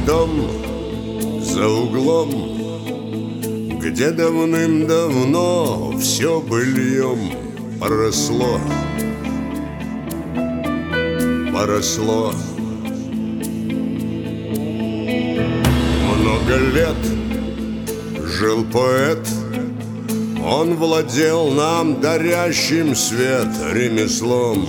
дом за углом, где давным-давно все быльем поросло. Много лет жил поэт, он владел нам дарящим свет ремеслом.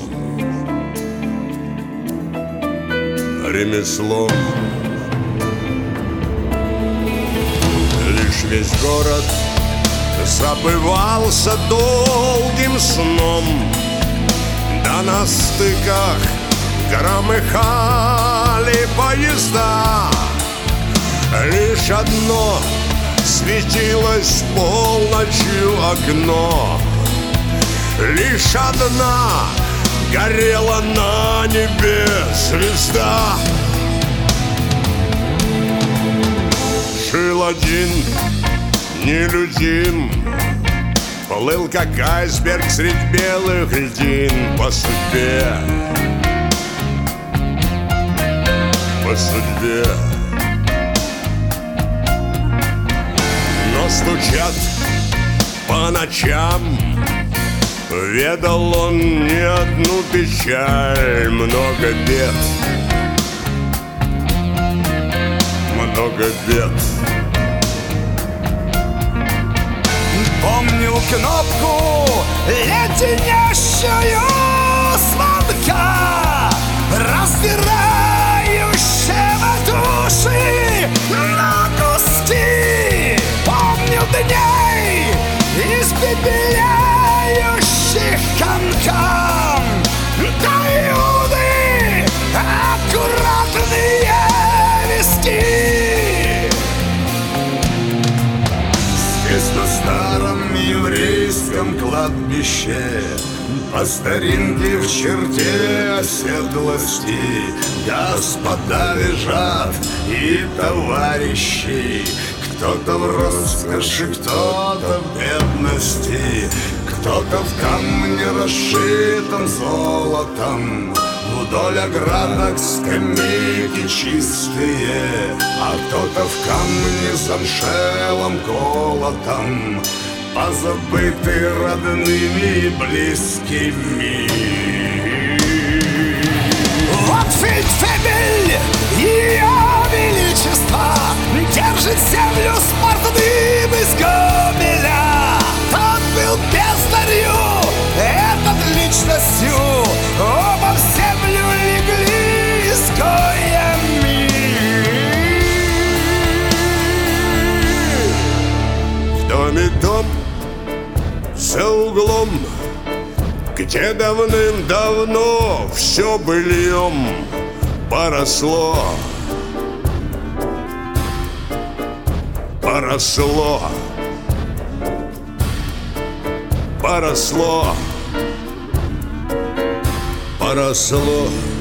Лишь весь город забывался долгим сном, да на стыках громыхали поезда. Лишь одно светилось полночью окно, лишь одна горела на небе звезда. Жил один нелюдим, плыл как айсберг средь белых льдин по судьбе. Но стучат по ночам, ведал он не одну печаль, много бед. Помнил кнопку леденящую звонка, раздирающего души на куски. Помнил дней испепеляющих канкан, даюды, аккуратные виски. Здесь на старом еврейском кладбище по старинке в черте оседлости господа лежат и товарищи. Кто-то в роскоши, кто-то в бедности, кто-то в камне, расшитом золотом. Вдоль оградок скамейки чистые, а кто-то в камне замшелом колотом, позабыты родными и близкими. Вот фельдфебель ее величества держит землю спартаным из Гомеля. Тот был бездарью, этот личностью, оба в землю легли изгоями. В доме дом за углом, где давным-давно все быльем поросло. Поросло.